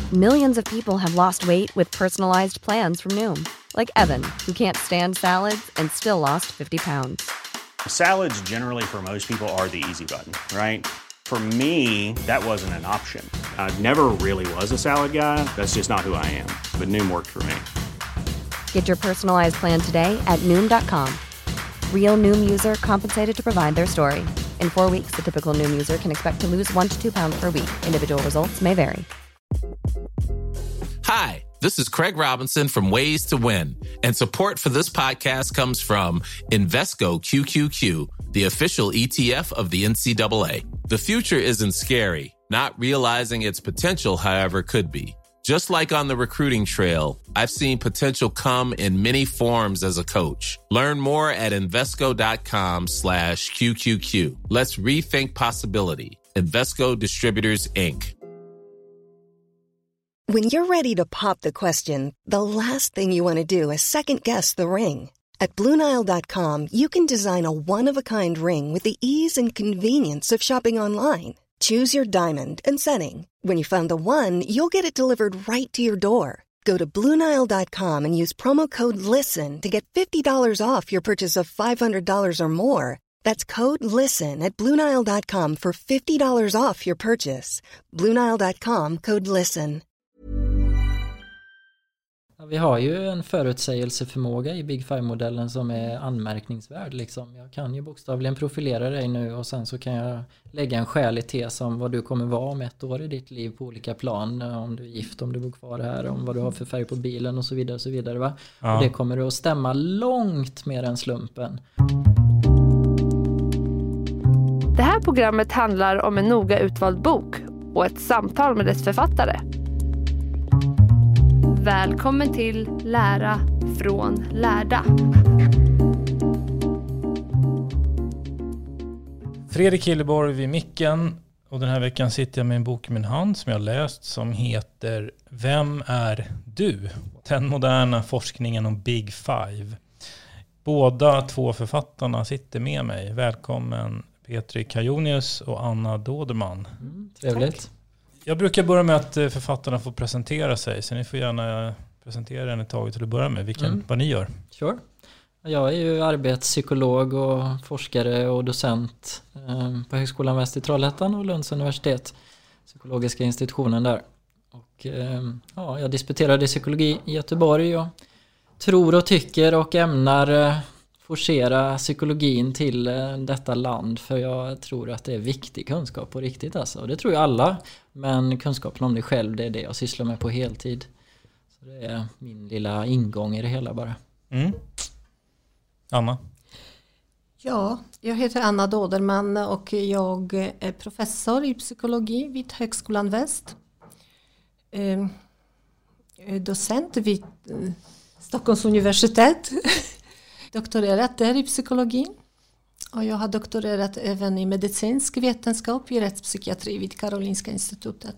Millions of people have lost weight with personalized plans from Noom. Like Evan, who can't stand salads and still lost 50 pounds. Salads generally for most people are the easy button, right? For me, that wasn't an option. I never really was a salad guy. That's just not who I am. But Noom worked for me. Get your personalized plan today at Noom.com. Real Noom user compensated to provide their story. In 4 weeks, the typical Noom user can expect to lose 1 to 2 pounds per week. Individual results may vary. Hi, this is Craig Robinson from Ways to Win, and support for this podcast comes from Invesco QQQ, the official ETF of the NCAA. The future isn't scary. Not realizing its potential, however, could be. Just like on the recruiting trail, I've seen potential come in many forms as a coach. Learn more at Invesco.com/QQQ. Let's rethink possibility. Invesco Distributors, Inc. When you're ready to pop the question, the last thing you want to do is second-guess the ring. At BlueNile.com, you can design a one-of-a-kind ring with the ease and convenience of shopping online. Choose your diamond and setting. When you find the one, you'll get it delivered right to your door. Go to BlueNile.com and use promo code LISTEN to get $50 off your purchase of $500 or more. That's code LISTEN at BlueNile.com for $50 off your purchase. BlueNile.com, code LISTEN. Vi har ju en förutsägelseförmåga i Big Five-modellen som är anmärkningsvärd. Liksom. Jag kan ju bokstavligen profilera dig nu och sen så kan jag lägga en skälig tes om vad du kommer vara om 1 år i ditt liv på olika plan. Om du är gift, om du bor kvar här, om vad du har för färg på bilen och så vidare. Och så vidare va? Ja. Och det kommer att stämma långt mer än slumpen. Det här programmet handlar om en noga utvald bok och ett samtal med dess författare. Välkommen till Lära från lärda. Fredrik Hilleborg vid micken, och den här veckan sitter jag med en bok i min hand som jag läst som heter Vem är du? Den moderna forskningen om Big Five. Båda 2 författarna sitter med mig. Välkommen Petri Kajonius och Anna Doderman. Trevligt. Tack. Jag brukar börja med att författarna får presentera sig, så ni får gärna presentera en ett tag till att börja med vad ni gör. Sure. Jag är ju arbetspsykolog och forskare och docent på Högskolan Väst i Trollhättan och Lunds universitet, psykologiska institutionen där. Och jag disputerade i psykologi i Göteborg och tror och tycker och ämnar forcera psykologin till detta land, för jag tror att det är viktig kunskap på riktigt alltså. Och det tror ju alla, men kunskapen om dig själv, det är det jag sysslar med på heltid. Så det är min lilla ingång i det hela bara. Anna? Ja, jag heter Anna Doderman och jag är professor i psykologi vid Högskolan Väst. Docent vid Stockholms universitet. Doktorerat där i psykologi. Och jag har doktorerat även i medicinsk vetenskap i rättspsykiatri vid Karolinska institutet.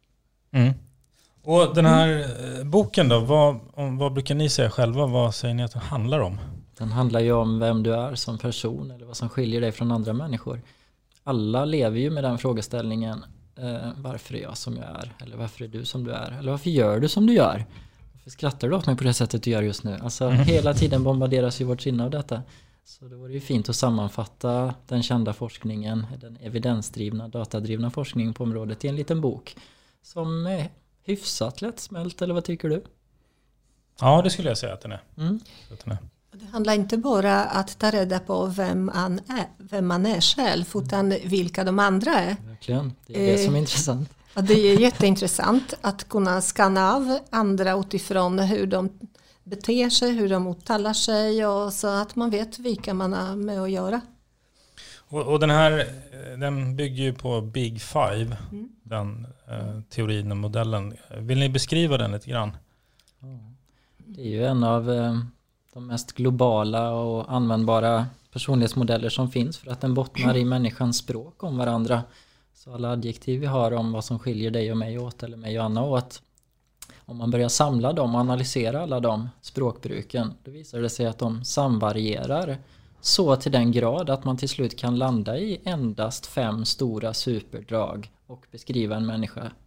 Och den här boken då, vad brukar ni säga själva? Vad säger ni att den handlar om? Den handlar ju om vem du är som person eller vad som skiljer dig från andra människor. Alla lever ju med den frågeställningen. Varför är jag som jag är? Eller varför är du som du är? Eller varför gör du som du gör? Varför skrattar du åt mig på det sättet du gör just nu? Alltså hela tiden bombarderas ju vårt sinne av detta. Så det vore ju fint att sammanfatta den kända forskningen, den evidensdrivna, datadrivna forskningen på området i en liten bok som är hyfsat lättsmält, eller vad tycker du? Ja, det skulle jag säga att den är. Det handlar inte bara att ta reda på vem man är själv, utan vilka de andra är. Verkligen, det är det som är intressant. Ja, det är jätteintressant att kunna skanna av andra utifrån hur de beter sig, hur de uttalar sig, och så att man vet vilka man har med att göra. Och den bygger ju på Big Five, den teorin och modellen. Vill ni beskriva den lite grann? Det är ju en av de mest globala och användbara personlighetsmodeller som finns, för att den bottnar i människans språk om varandra. Så alla adjektiv vi har om vad som skiljer dig och mig åt, eller mig och Anna åt, om man börjar samla dem och analysera alla de språkbruken, då visar det sig att de samvarierar så till den grad att man till slut kan landa i endast 5 stora superdrag och beskriva en människa.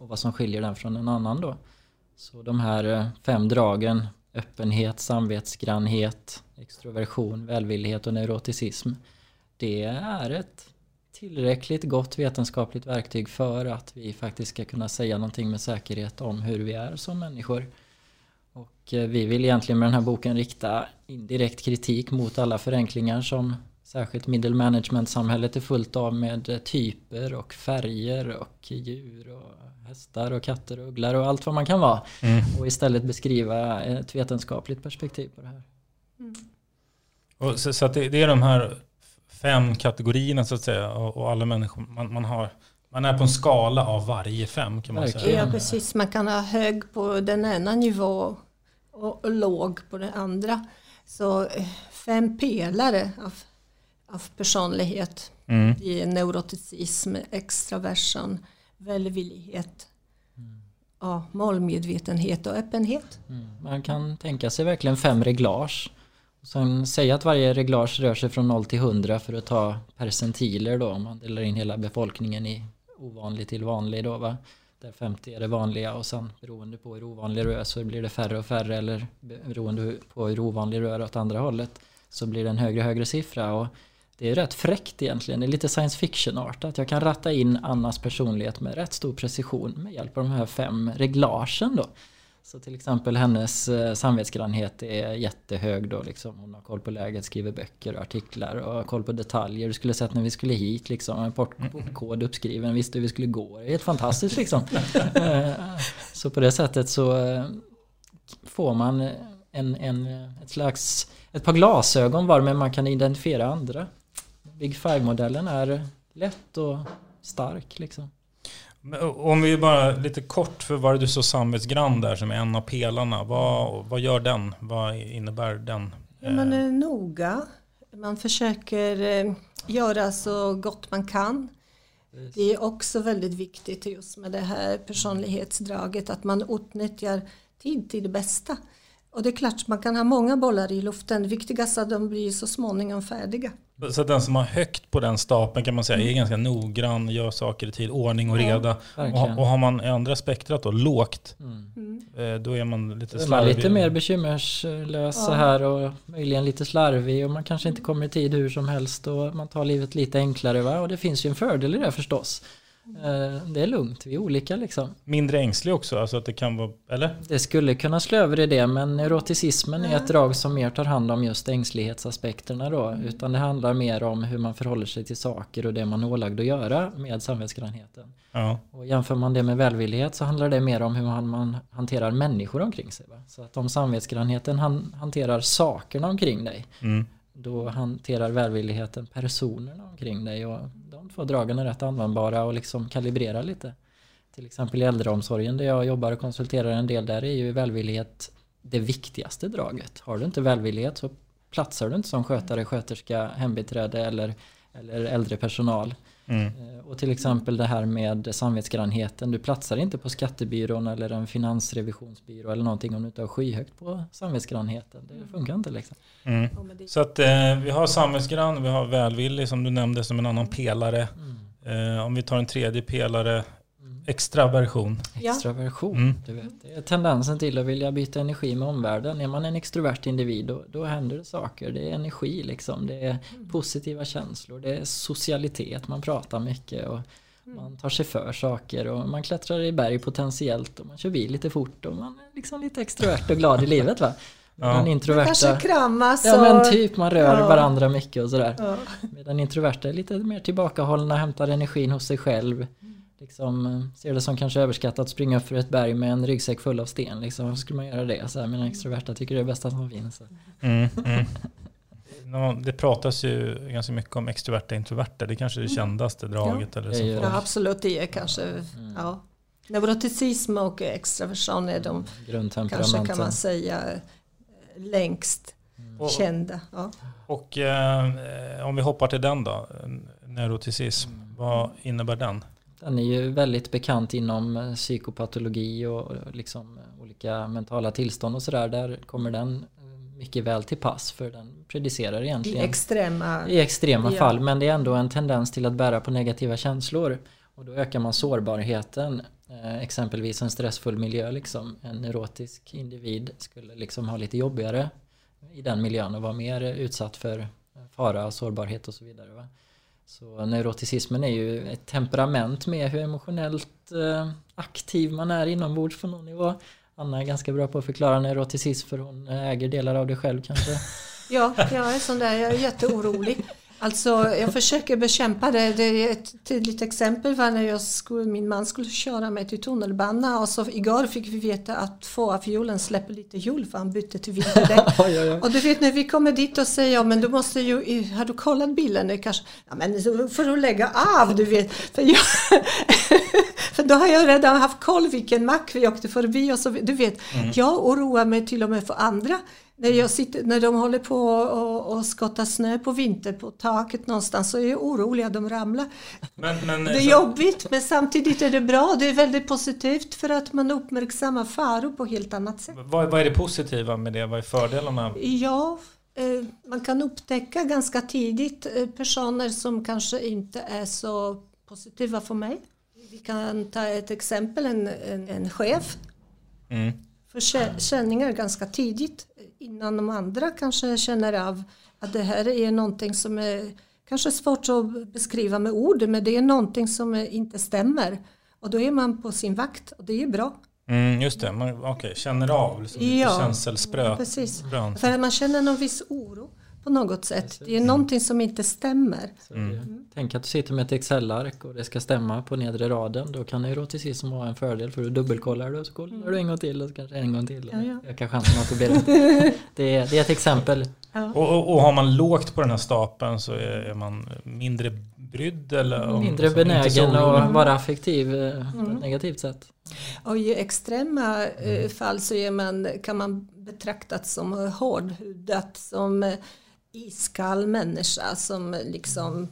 och vad som skiljer den från en annan då. Så de här 5 dragen, öppenhet, samvetsgrannhet, extroversion, välvillighet och neuroticism, det är ett tillräckligt gott vetenskapligt verktyg för att vi faktiskt ska kunna säga någonting med säkerhet om hur vi är som människor. Och vi vill egentligen med den här boken rikta indirekt kritik mot alla förenklingar som särskilt middle management-samhället är fullt av, med typer och färger och djur och hästar och katter och ugglor och allt vad man kan vara. Och istället beskriva ett vetenskapligt perspektiv på det här. Och så att det är de här 5 kategorierna så att säga, och alla människor man är på en skala av varje 5 kan man säga. Ja, precis. Man kan ha hög på den ena nivå och låg på den andra. Så 5 pelare av personlighet. Det är neuroticism, extraversion, välvillighet, målmedvetenhet och öppenhet. Man kan tänka sig verkligen 5 reglage. Och sen säga att varje reglage rör sig från 0 till 100 för att ta percentiler då. Om man delar in hela befolkningen i ovanlig till vanlig då, va? Där 50 är det vanliga, och sen beroende på hur ovanlig du är så blir det färre och färre, eller beroende på hur ovanlig du är åt andra hållet så blir det en högre och högre siffra. Och det är rätt fräckt egentligen. Det är lite science fiction-art att jag kan ratta in Annas personlighet med rätt stor precision med hjälp av de här 5 reglagen då. Så till exempel hennes samvetsgrannhet är jättehög då liksom. Hon har koll på läget, skriver böcker och artiklar och har koll på detaljer. Du skulle sett när vi skulle hit liksom, en portkod uppskriven, visste hur vi skulle gå. Det är helt fantastiskt liksom. Så på det sättet så får man ett par glasögon varmed man kan identifiera andra. Big Five-modellen är lätt och stark liksom. Om vi bara lite kort, för vad är du så samvetsgrann där som är en av pelarna, vad gör den? Vad innebär den? Man är noga, man försöker göra så gott man kan. Det är också väldigt viktigt just med det här personlighetsdraget att man utnyttjar tid till det bästa. Och det är klart man kan ha många bollar i luften, det viktigaste är att de blir så småningom färdiga. Så den som har högt på den stapeln kan man säga är ganska noggrann, gör saker i tid, ordning och reda. Och har man i andra spektrat då lågt, då är man lite slarvig. Man är lite mer bekymmerslös så här, och möjligen lite slarvig, och man kanske inte kommer i tid hur som helst, och man tar livet lite enklare, va? Och det finns ju en fördel i det förstås. Det är lugnt, vi är olika liksom. Mindre ängslig också, alltså att det kan vara, eller? Det skulle kunna slå över i det, men neuroticismen är ett drag som mer tar hand om just ängslighetsaspekterna då, utan det handlar mer om hur man förhåller sig till saker och det man är ålagd att göra med samvetsgrannheten. Ja. Och jämför man det med välvillighet så handlar det mer om hur man hanterar människor omkring sig, va? Så att om samvetsgrannheten hanterar sakerna omkring dig, då hanterar välvilligheten personerna omkring dig, och de 2 dragen är rätt användbara och liksom kalibrera lite. Till exempel i äldreomsorgen där jag jobbar och konsulterar en del, där är ju välvillighet det viktigaste draget. Har du inte välvillighet så platsar du inte som skötare, sköterska, hembiträde eller äldre personal. Och till exempel det här med samvetsgrannheten, du platsar inte på skattebyrån eller en finansrevisionsbyrå eller någonting om du inte har skyhögt på samvetsgrannheten. Det funkar inte liksom. Så att vi har samvetsgrann, vi har välvillig som du nämnde som en annan pelare. Om vi tar en tredje pelare, extraversion. Extraversion, du vet. Det är tendensen till att vilja byta energi med omvärlden. Är man en extrovert individ då händer det saker. Det är energi liksom. Det är positiva känslor. Det är socialitet. Man pratar mycket och man tar sig för saker. Och man klättrar i berg potentiellt. Och man kör bil lite fort. Och man är liksom lite extrovert och glad i livet, va? Ja. Introverta, kanske kramas. Ja, men typ man rör varandra mycket och sådär. Ja. Medan introverta är lite mer tillbakahållna, hämtar energin hos sig själv. Liksom, ser det som kanske överskattat att springa upp för ett berg med en ryggsäck full av sten. Liksom, hur skulle man göra det? Så här, mina extroverta tycker det är bästa som finns. Det pratas ju ganska mycket om extroverta och introverta. Det är kanske det kändaste draget. Ja, eller så. Ja, absolut. Det är kanske... Ja. Neuroticism och extraversion är de kanske kan man säga längst kända. Ja. Och om vi hoppar till den då, neuroticism, vad innebär den? Den är ju väldigt bekant inom psykopatologi och liksom olika mentala tillstånd och sådär. Där kommer den mycket väl till pass, för den predicerar egentligen i extrema fall, men det är ändå en tendens till att bära på negativa känslor, och då ökar man sårbarheten Exempelvis en stressfull miljö liksom. En neurotisk individ skulle liksom ha lite jobbigare i den miljön och vara mer utsatt för fara, sårbarhet och så vidare. Va? Så neuroticismen är ju ett temperament med hur emotionellt aktiv man är inombords på någon nivå. Anna är ganska bra på att förklara neuroticism för hon äger delar av det själv kanske. Ja, jag är sån där, jag är jätteorolig. Alltså jag försöker bekämpa det. Det är ett tydligt exempel var när min man skulle köra mig till tunnelbana och så igår fick vi veta att få av hjulen släpper lite hjul för han bytte till vinterdäck. Och du vet när vi kommer dit och säger men du måste ju, har du kollat bilen? Det kanske, ja men för att lägga av du vet. För då har jag redan haft koll vilken mack vi åkte förbi och så du vet. Jag oroar mig till och med för andra. När de håller på och skottar snö på vinter på taket någonstans så är jag orolig att de ramlar. Men, det är jobbigt men samtidigt är det bra. Det är väldigt positivt för att man uppmärksammar faror på helt annat sätt. Vad är det positiva med det? Vad är fördelarna? Ja, man kan upptäcka ganska tidigt personer som kanske inte är så positiva för mig. Vi kan ta ett exempel, en chef. För känningar ganska tidigt innan de andra kanske känner av att det här är någonting som är kanske svårt att beskriva med ord men det är någonting som inte stämmer och då är man på sin vakt och det är bra. Just det, okej, känner av liksom lite känselspröt. Precis, för man känner någon viss oro på något sätt. Precis. Det är någonting som inte stämmer. Tänk att du sitter med ett Excel-ark och det ska stämma på nedre raden. Då kan neuroticism vara en fördel för du dubbelkollar det och så kollar du en gång till och så kanske en gång till. Jag kan chansen att det blir rätt. Det är ett exempel. Ja. Och har man lågt på den här stapeln så är man mindre brydd eller mindre benägen att vara affektiv på ett negativt sätt. Och i extrema fall så kan man betraktas som hårdhudat, som iskall människa som liksom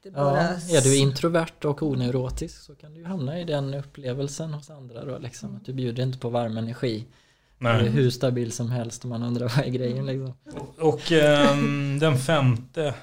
är du introvert och oneurotisk så kan du hamna i den upplevelsen hos andra då, liksom, att du bjuder inte på varm energi. Nej. Det är hur stabil som helst om man undrar vad är grejen liksom. Och den femte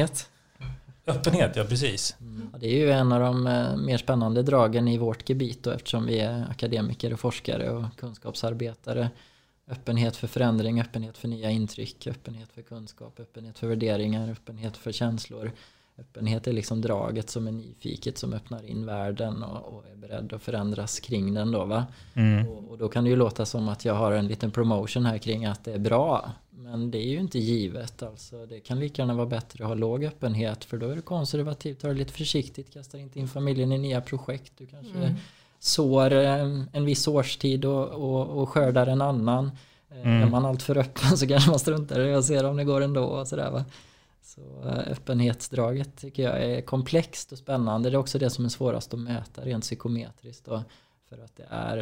Öppenhet, ja precis. Ja, det är ju en av de mer spännande dragen i vårt gebit då, eftersom vi är akademiker och forskare och kunskapsarbetare. Öppenhet för förändring, öppenhet för nya intryck, öppenhet för kunskap, öppenhet för värderingar, öppenhet för känslor. Öppenhet är liksom draget som är nyfiket som öppnar in världen och är beredd att förändras kring den då va. Och då kan det ju låta som att jag har en liten promotion här kring att det är bra. Men det är ju inte givet alltså. Det kan lika gärna vara bättre att ha låg öppenhet för då är det konservativt, tar det lite försiktigt, kastar inte in familjen i nya projekt. Du kanske sår en viss årstid och skördar en annan. Är man allt för öppen så kanske man struntar i att se om det går ändå och sådär va. Så öppenhetsdraget tycker jag är komplext och spännande. Det är också det som är svårast att mäta rent psykometriskt då, för att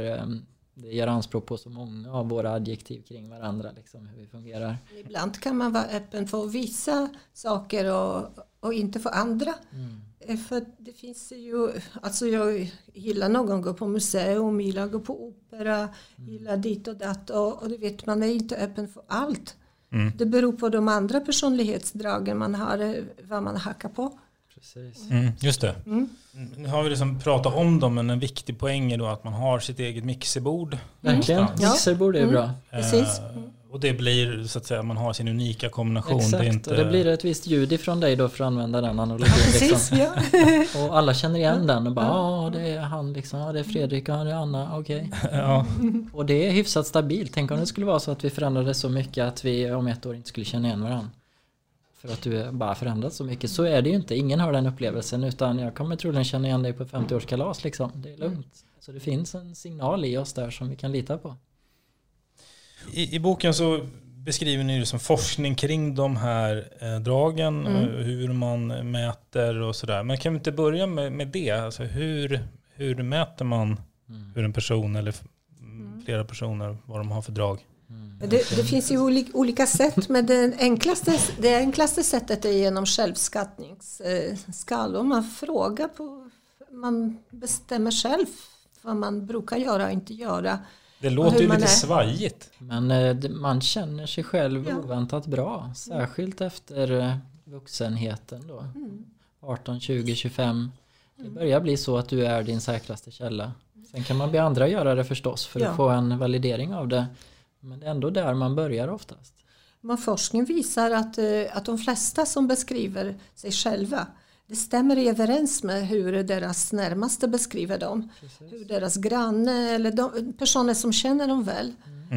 det gör anspråk på så många av våra adjektiv kring varandra liksom, hur vi fungerar. Ibland kan man vara öppen för vissa saker och inte för andra. För det finns ju, alltså jag gillar någon gå på museum, gillar gå på opera, gillar dit och dat och det vet man är inte öppen för allt. Det beror på de andra personlighetsdragen man har, vad man hackar på. Precis. Just det. Nu har vi liksom pratat om dem, men en viktig poäng är då att man har sitt eget mixerbord. Verkligen, mixerbord är bra. Precis. Och det blir så att säga, man har sin unika kombination. Exakt, det är inte... och det blir ett visst ljud ifrån dig då för att använda den analogin. Precis, liksom. Och alla känner igen den och bara, det är han liksom, det är Fredrik och det är Anna, okej. Ja. Och det är hyfsat stabilt. Tänk om det skulle vara så att vi förändrade så mycket att vi om ett år inte skulle känna igen varandra. För att du bara förändrats så mycket. Så är det ju inte. Ingen har den upplevelsen utan jag kommer troligen känna igen dig på 50-årskalas liksom. Det är lugnt. Så det finns en signal i oss där som vi kan lita på. I boken så beskriver ni det som forskning kring de här dragen, hur man mäter och sådär. Men kan vi inte börja med det? Alltså hur mäter man hur en person eller flera personer, vad de har för drag? Det finns ju olika sätt, men det enklaste sättet är genom självskattningsskalor. Man bestämmer själv vad man brukar göra och inte göra. Det låter ju lite svajigt. Men man känner sig själv oväntat bra. Särskilt efter vuxenheten då. 18, 20, 25. Det börjar bli så att du är din säkraste källa. Sen kan man be andra göra det förstås för att få en validering av det. Men det är ändå där man börjar oftast. Men forskning visar att de flesta som beskriver sig själva, det stämmer överens med hur deras närmaste beskriver dem. Precis. Hur deras granne eller de personer som känner dem väl.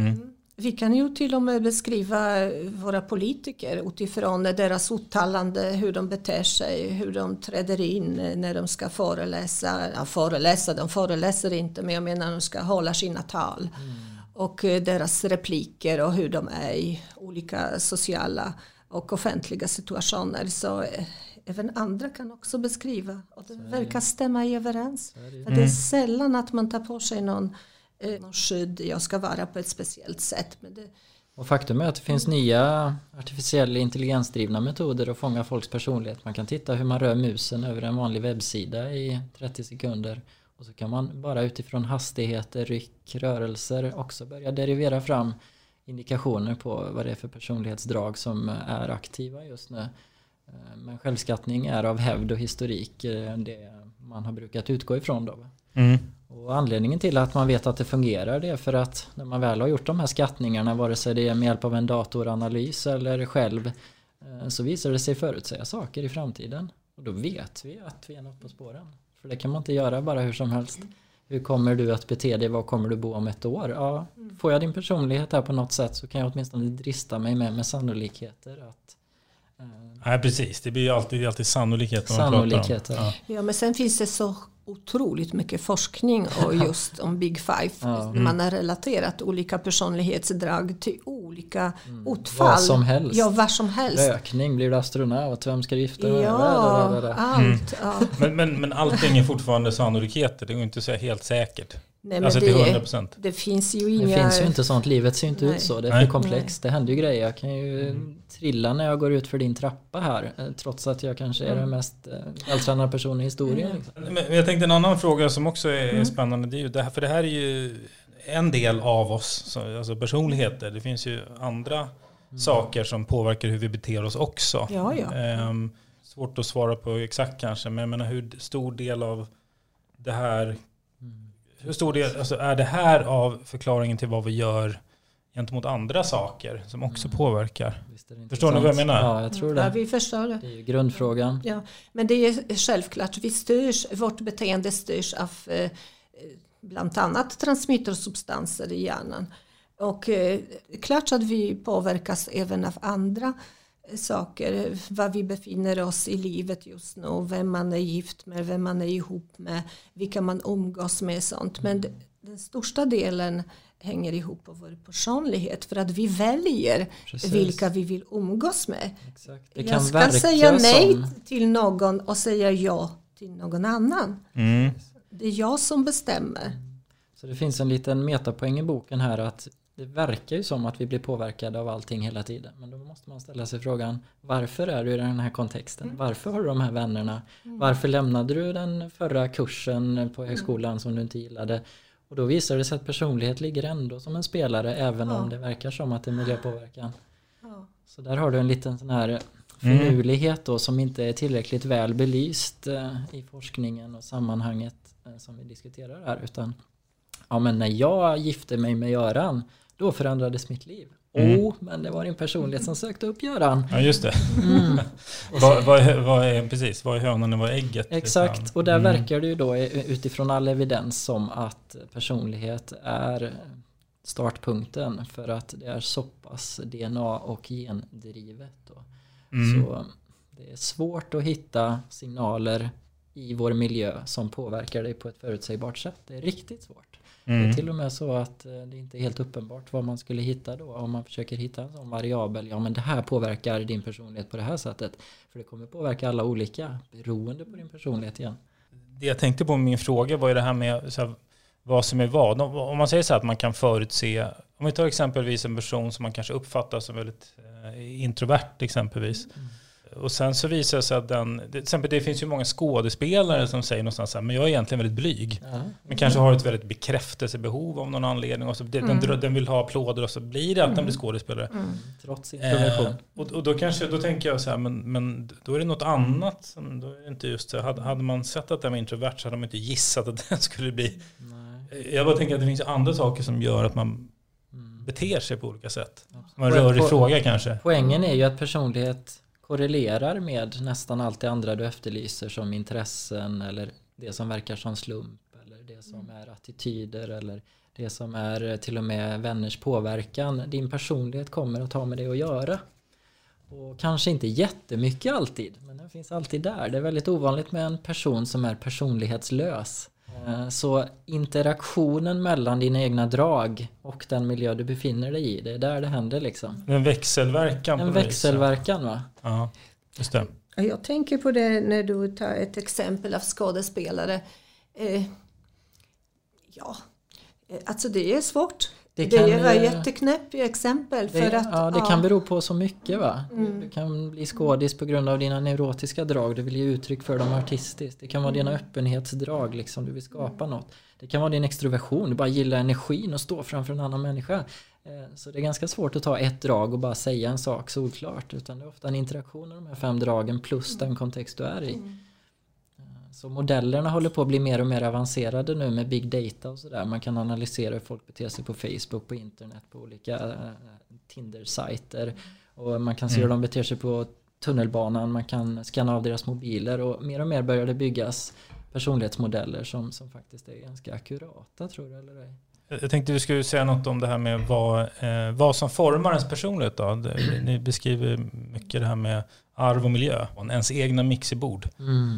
Vi kan ju till och med beskriva våra politiker utifrån deras uttalande, hur de beter sig, hur de träder in när de ska föreläsa. Ja, de föreläser inte, men jag menar de ska hålla sina tal. Och deras repliker och hur de är i olika sociala och offentliga situationer. Så även andra kan också beskriva. Och det verkar stämma överens. Det är sällan att man tar på sig någon skydd. Jag ska vara på ett speciellt sätt. Men Och faktum är att det finns nya artificiella intelligensdrivna metoder att fånga folks personlighet. Man kan titta hur man rör musen över en vanlig webbsida i 30 sekunder. Och så kan man bara utifrån hastigheter, ryck, rörelser också börja derivera fram indikationer på vad det är för personlighetsdrag som är aktiva just nu. Men självskattning är av hävd och historik det man har brukat utgå ifrån då. Och anledningen till att man vet att det fungerar det är för att när man väl har gjort de här skattningarna, vare sig det är med hjälp av en datoranalys eller själv, så visar det sig förutsäga saker i framtiden. Och då vet vi att vi är något på spåren. För det kan man inte göra bara hur som helst. Hur kommer du att bete dig? Var kommer du bo om ett år? Ja, får jag din personlighet här på något sätt så kan jag åtminstone drista mig med sannolikheter att... Nej, precis. Det blir ju alltid sannolikheter. Sannolikheter. Ja, men sen finns det så otroligt mycket forskning och just om Big Five. Man har relaterat olika personlighetsdrag till olika utfall. Vad som helst. Ja, vad som helst. Rökning, blir du astronaut, vem ska gifta dig? Allt. Ja. Men allting är fortfarande sannolikheter. Det går inte att säga helt säkert. Nej, alltså till 100%. Det finns ju inga... Det finns ju inte sånt. Livet ser inte ut så. Det är för komplext. Det händer ju grejer. Jag kan ju trilla när jag går ut för din trappa här. Trots att jag kanske är den mest vältränade personen i historien. Liksom. Men jag tänkte en annan fråga som också är spännande. Det är ju det här, för det här är ju en del av oss. Alltså personligheter. Det finns ju andra saker som påverkar hur vi beter oss också. Svårt att svara på exakt kanske. Men jag menar hur stor del av det här... Hur stor del är det här av förklaringen till vad vi gör gentemot andra saker som också påverkar? Förstår ni vad jag menar? Ja, jag tror det. Ja, vi förstår det. Det är ju grundfrågan. Ja, men det är självklart. Vårt beteende styrs av bland annat transmittersubstanser i hjärnan. Och klart att vi påverkas även av andra saker, vad vi befinner oss i livet just nu, vem man är gift med, vem man är ihop med, vilka man umgås med, sånt. Men den största delen hänger ihop med vår personlighet, för att vi väljer vilka vi vill umgås med. Exakt. Det jag kan ska säga nej till någon och säga ja till någon annan. Det är jag som bestämmer. Så det finns en liten metapoäng i boken här att det verkar ju som att vi blir påverkade av allting hela tiden. Men då måste man ställa sig frågan, varför är du i den här kontexten? Varför har du de här vännerna? Varför lämnade du den förra kursen på högskolan som du inte gillade? Och då visar det sig att personlighet ligger ändå som en spelare, även om det verkar som att det är miljöpåverkan. Så där har du en liten sån här finurlighet då, som inte är tillräckligt väl belyst i forskningen och sammanhanget som vi diskuterar här. Utan, ja, men när jag gifte mig med Göran, då förändrades mitt liv. Men det var en personlighet som sökte upp Göran. Ja, just det. Vad är hönan och vad är ägget? Exakt, och där verkar det ju då utifrån all evidens som att personlighet är startpunkten, för att det är så pass DNA och gendrivet då. Så det är svårt att hitta signaler i vår miljö som påverkar dig på ett förutsägbart sätt. Det är riktigt svårt. Det är till och med så att det inte är helt uppenbart vad man skulle hitta då. Om man försöker hitta en sån variabel. Ja, men det här påverkar din personlighet på det här sättet. För det kommer påverka alla olika, beroende på din personlighet igen. Det jag tänkte på med min fråga var ju det här med så här, vad som är vad. Om man säger så här att man kan förutse. Om vi tar exempelvis en person som man kanske uppfattar som väldigt introvert exempelvis. Och sen så visar det sig att till exempel det finns ju många skådespelare som säger någonstans så här, men jag är egentligen väldigt blyg. Men kanske har ett väldigt bekräftelsebehov av någon anledning. Och så den vill ha applåder och så blir det att den blir skådespelare. Trots introversion. Och då tänker jag så här, men då är det något annat. Då är det inte just det. Hade man sett att den var introvert så hade man inte gissat att den skulle bli. Nej. Jag bara tänker att det finns andra saker som gör att man beter sig på olika sätt. Man rör i fråga kanske. Poängen är ju att personlighet korrelerar med nästan allt det andra du efterlyser som intressen eller det som verkar som slump eller det som är attityder eller det som är till och med vänners påverkan. Din personlighet kommer att ha med det att göra. Och kanske inte jättemycket alltid, men den finns alltid där. Det är väldigt ovanligt med en person som är personlighetslös. Så interaktionen mellan dina egna drag och den miljö du befinner dig i, det är där det händer liksom. En växelverkan. En växelverkan, va? Ja, just det. Jag tänker på det när du tar ett exempel av skådespelare. Alltså det är svårt. Det är jätteknäppt exempel. Det kan bero på så mycket, va? Du kan bli skådis på grund av dina neurotiska drag. Du vill ge uttryck för dem artistiskt. Det kan vara dina öppenhetsdrag, liksom. Du vill skapa något. Det kan vara din extroversion. Du bara gillar energin och stå framför en annan människa. Så det är ganska svårt att ta ett drag och bara säga en sak solklart. Utan det är ofta en interaktion av de här 5 dragen plus den kontext du är i. Så modellerna håller på att bli mer och mer avancerade nu med big data och sådär. Man kan analysera hur folk beter sig på Facebook, på internet, på olika Tinder-sajter. Och man kan se hur de beter sig på tunnelbanan. Man kan scanna av deras mobiler. Och mer börjar det byggas personlighetsmodeller som faktiskt är ganska akkurata, tror du, eller ej? Jag tänkte vi skulle säga något om det här med vad som formar ens personlighet då. Ni beskriver mycket det här med arv och miljö. Ens egna mixerbord.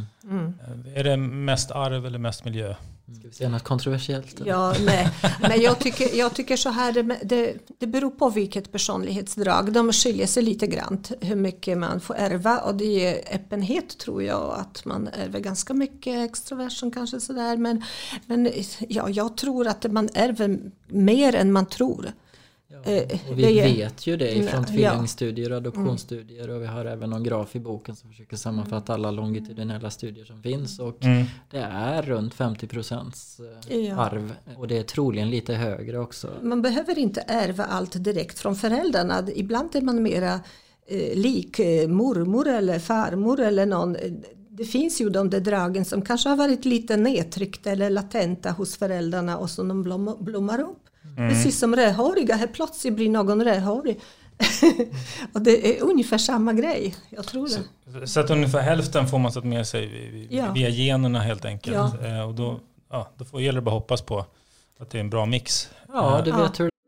Är det mest arv eller mest miljö? Ska vi säga något kontroversiellt? Eller? Ja, nej. Men jag tycker så här, det beror på vilket personlighetsdrag. De skiljer sig lite grann hur mycket man får ärva. Och det är öppenhet, tror jag, att man ärver ganska mycket extroversion kanske sådär. Men jag tror att man ärver mer än man tror. Och vi vet ju det från tvillingstudier och adoptionsstudier, och vi har även någon graf i boken som försöker sammanfatta alla longitudinella studier som finns, och det är runt 50% arv, och det är troligen lite högre också. Man behöver inte ärva allt direkt från föräldrarna. Ibland är man mera lik mormor eller farmor eller någon. Det finns ju de där dragen som kanske har varit lite nedtryckta eller latenta hos föräldrarna och som de blommar upp. Precis som rödhåriga, här plötsligt blir någon rödhårig. Och det är ungefär samma grej, jag tror det. Så att ungefär hälften får man satt med sig via generna helt enkelt. Och då gäller det bara hoppas på att det är en bra mix. Ja, du vet hur.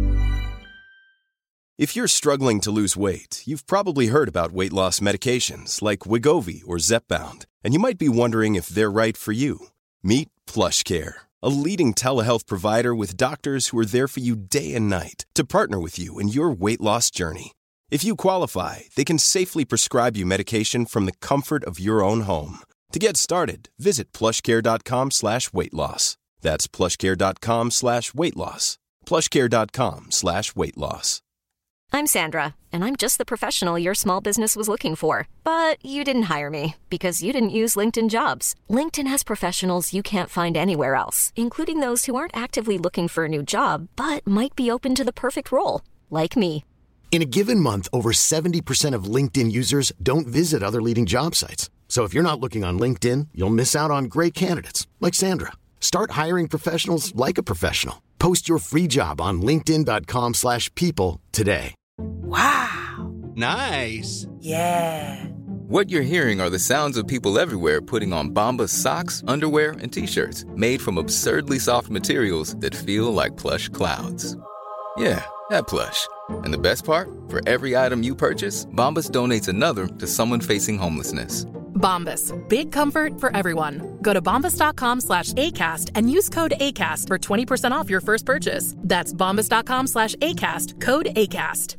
If you're struggling to lose weight, you've probably heard about weight loss medications like Wegovy or Zepbound, and you might be wondering if they're right for you. Meet PlushCare, a leading telehealth provider with doctors who are there for you day and night to partner with you in your weight loss journey. If you qualify, they can safely prescribe you medication from the comfort of your own home. To get started, visit plushcare.com/weightloss. That's plushcare.com/weightloss. plushcare.com/weightloss. I'm Sandra, and I'm just the professional your small business was looking for. But you didn't hire me because you didn't use LinkedIn Jobs. LinkedIn has professionals you can't find anywhere else, including those who aren't actively looking for a new job, but might be open to the perfect role, like me. In a given month, over 70% of LinkedIn users don't visit other leading job sites. So if you're not looking on LinkedIn, you'll miss out on great candidates, like Sandra. Start hiring professionals like a professional. Post your free job on linkedin.com/people today. Wow. Nice. Yeah. What you're hearing are the sounds of people everywhere putting on Bombas socks, underwear, and T-shirts made from absurdly soft materials that feel like plush clouds. Yeah, that plush. And the best part? For every item you purchase, Bombas donates another to someone facing homelessness. Bombas, big comfort for everyone. Go to bombas.com/ACAST and use code ACAST for 20% off your first purchase. That's bombas.com/ACAST, code ACAST.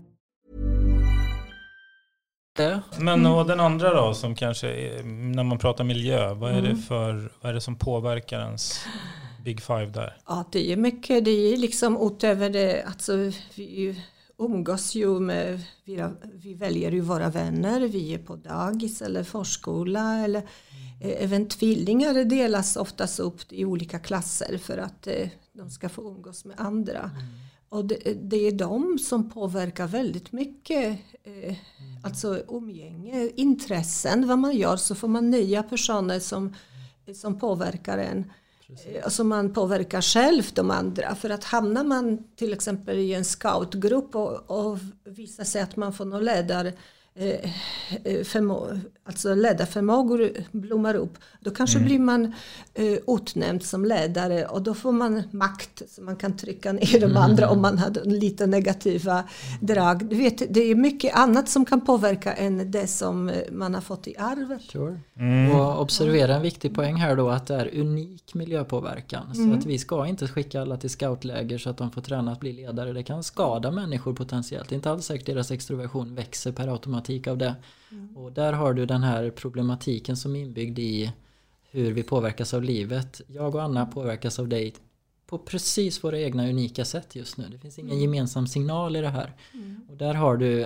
Men och den andra då, som kanske är, när man pratar miljö, vad är det som påverkar ens Big Five där? Ja, det är mycket, det är liksom utöver det, alltså vi umgås ju med, vi väljer ju våra vänner, vi är på dagis eller förskola eller även tvillingar delas oftast upp i olika klasser för att de ska få umgås med andra. Och det är de som påverkar väldigt mycket, alltså umgänge, intressen, vad man gör, så får man nya personer som påverkar en. Alltså man påverkar själv de andra. För att hamnar man till exempel i en scoutgrupp och visar sig att man får någon ledarförmågor blommar upp. Då kanske blir man utnämnd som ledare och då får man makt så man kan trycka ner de andra om man hade lite negativa drag. Du vet, det är mycket annat som kan påverka än det som man har fått i arvet. Sure. Och observera en viktig poäng här då, att det är unik miljöpåverkan. Så att vi ska inte skicka alla till scoutläger så att de får träna att bli ledare. Det kan skada människor potentiellt. Det är inte alls säkert deras extroversion växer per automatik av det. Och där har du den här problematiken som är inbyggd i hur vi påverkas av livet. Jag och Anna påverkas av dig på precis våra egna unika sätt just nu. Det finns ingen gemensam signal i det här. Och där har du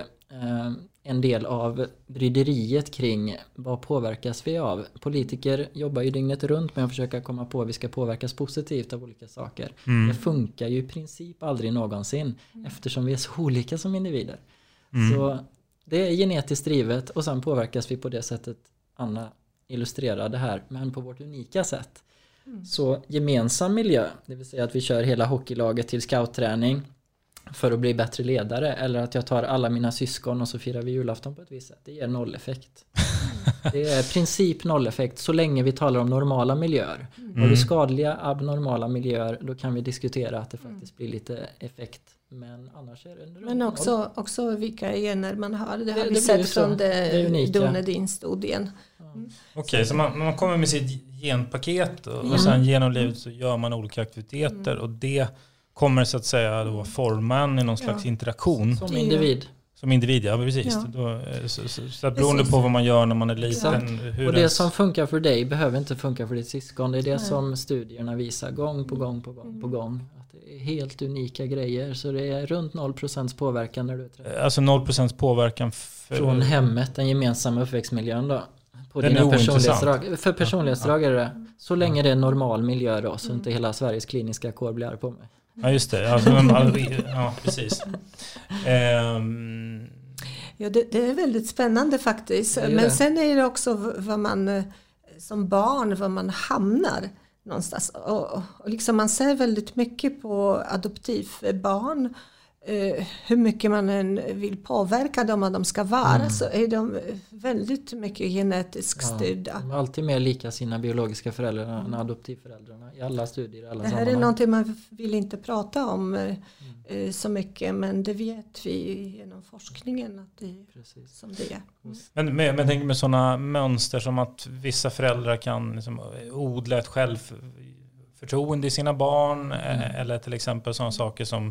en del av bryderiet kring vad påverkas vi av. Politiker jobbar ju dygnet runt med att försöka komma på att vi ska påverkas positivt av olika saker. Det funkar ju i princip aldrig någonsin eftersom vi är så olika som individer. Så det är genetiskt drivet och sen påverkas vi på det sättet Anna illustrerade här, men på vårt unika sätt. Så gemensam miljö, det vill säga att vi kör hela hockeylaget till scoutträning för att bli bättre ledare, eller att jag tar alla mina syskon och så firar vi julafton på ett visst sätt, det ger nolleffekt. Det är princip nolleffekt så länge vi talar om normala miljöer. Har du skadliga abnormala miljöer, då kan vi diskutera att det faktiskt blir lite effekt. Men annars är det men också vilka gener man har. Det har vi sett från Dunedin-studien. Okej, så man kommer med sitt genpaket och sen genom livet så gör man olika aktiviteter och det kommer så att säga då forma en i någon slags interaktion. Som individ. Som individ, ja precis. Då, så att beroende på vad man gör när man är liten. Och det som funkar för dig behöver inte funka för ditt syskon. Det är det som studierna visar gång på gång. Att det är helt unika grejer. Så det är runt 0% påverkan när du träffar. Alltså 0% påverkan från hemmet, den gemensamma uppväxtmiljön då. På dina personlighetsdrag. För personlighetsdrag är det. Så länge det är normal miljö då, så inte hela Sveriges kliniska kår blir arg på mig. Ja just det, alltså, ja precis. Ja det är väldigt spännande faktiskt. Men sen är det också vad man som barn, var man hamnar någonstans. Och liksom man ser väldigt mycket på adoptivbarn. Hur mycket man än vill påverka dem att de ska vara så är de väldigt mycket genetiskt styrda. De är alltid mer lika sina biologiska föräldrar än adoptivföräldrarna i alla studier, i alla sammanhang. Det här är någonting man vill inte prata om så mycket, men det vet vi genom forskningen att det är som det är. Men tänk med sådana mönster som att vissa föräldrar kan liksom odla ett självförtroende i sina barn eller till exempel sådana saker som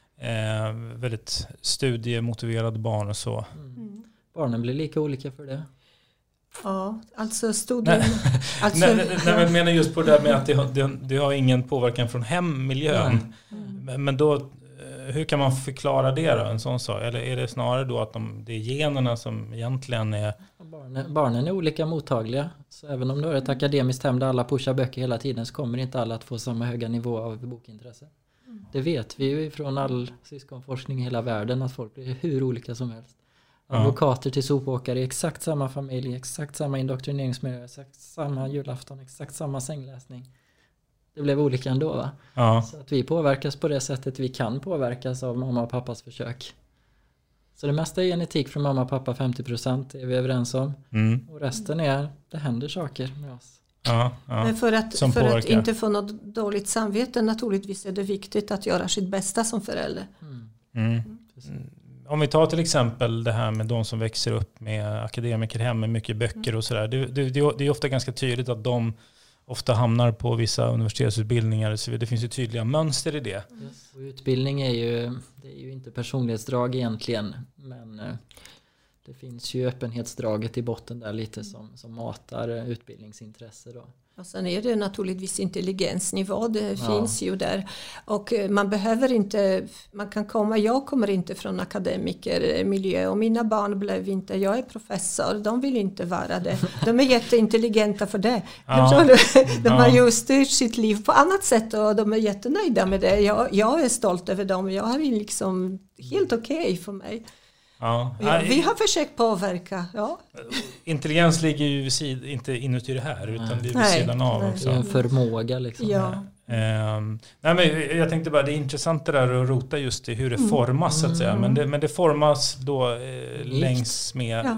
väldigt studiemotiverade barn och så. Barnen blir lika olika för det. Ja, alltså studien... Nej, jag menar just på det där med att det har ingen påverkan från hemmiljön. Men då, hur kan man förklara det då, en sån sak? Eller är det snarare då att det är generna som egentligen är... Barnen är olika mottagliga. Så även om du har ett akademiskt hem där alla pushar böcker hela tiden så kommer inte alla att få samma höga nivå av bokintresse. Det vet vi ju från all syskonforskning i hela världen att folk blir hur olika som helst. Advokater till sopåkare i exakt samma familj, exakt samma indoktrineringsmiljö, exakt samma julafton, exakt samma sängläsning. Det blev olika ändå va? Ja. Så att vi påverkas på det sättet vi kan påverkas av mamma och pappas försök. Så det mesta är genetik från mamma och pappa, 50% är vi överens om. Och resten är, det händer saker med oss. Ja, men för att inte få något dåligt samvete naturligtvis är det viktigt att göra sitt bästa som förälder. Om vi tar till exempel det här med de som växer upp med akademiker hem med mycket böcker och sådär. Det är ofta ganska tydligt att de ofta hamnar på vissa universitetsutbildningar. Så det finns ju tydliga mönster i det. Yes. Och utbildning är ju inte personlighetsdrag egentligen. Men det finns ju öppenhetsdraget i botten där lite som matar utbildningsintresse då. Och sen är det naturligtvis intelligensnivå, det finns ju där. Och man behöver inte, jag kommer inte från akademikermiljö och mina barn blev inte, jag är professor, de vill inte vara det. De är jätteintelligenta för det. De har ju styrt sitt liv på annat sätt och de är jättenöjda med det. Jag är stolt över dem, jag har liksom helt okej för mig. Ja. Vi har försökt påverka. Ja. Intelligens ligger ju inte inuti det här utan det är vid sidan av också. Det är en förmåga liksom. Ja. Nej, men jag tänkte bara det är intressant det där att rota just i hur det formas så att säga. Men det formas då längs med